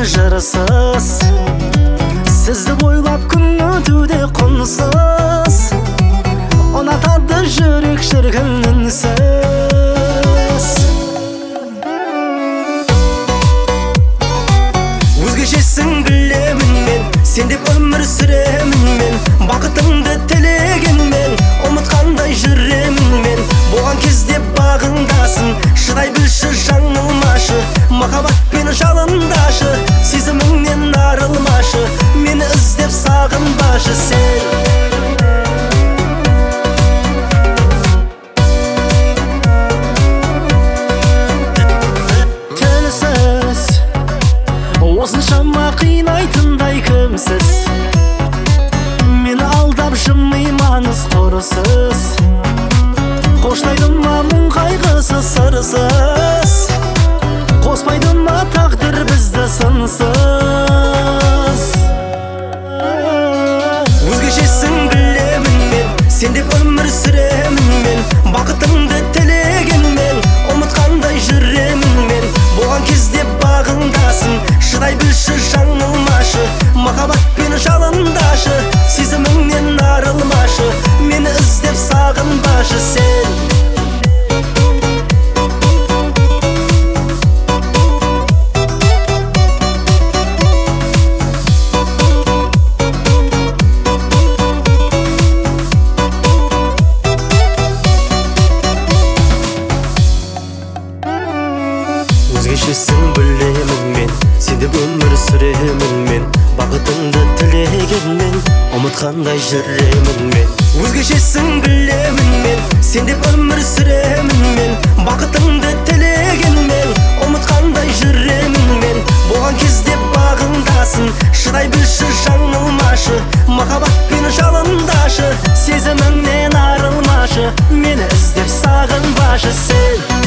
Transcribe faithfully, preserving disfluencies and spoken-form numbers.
жырсыз, сізді ойлап күн өтуде құнсыз, ұнатады жүрек шіркін үнсіз. Өзгешесің білемін мен, сен деп өмір сүремін мен, бақытыңды тілеген мен, ұмытқандай жүремін мен. Болған кезде бағыңдасың, шыдай білші, жаңылмашы, махаббатпен жалындашы, сезіміңнен арылмашы, мені іздеп сағынбашы сен. Тілсіз, осыншама қинайтындай кімсіз, мені алдап жымимаңыз құрысыз, қоштайды ма мұң қайғысы сырсыз, қоспайды ма тағдыр бізді сынсыз. Өзгешесің білемін мен, сен деп өмір сүремін мен, бақытыңды тілеген мен, ұмытқандай жүремін мен. Болған кезде бағыңдасың, шыдай білші, жаңылмашы, махаббатпен жалындашы, сезіміңнен арылмашы, мені іздеп сағынбашы сен. Өзгешесің білемін мен, сен деп өмір сүремін мен, бақытыңды тілеген мен, ұмытқандай жүремін мен. Өзгешесің білемін мен, сен деп өмір сүремін мен, бақытыңды тілеген мен, ұмытқандай жүремін мен. Болған кезде бағыңдасың, шыдай білші, жаңылмашы, махаббатпен жалындашы, сезіміңнен арылмашы, мені іздеп сағынбашы сен.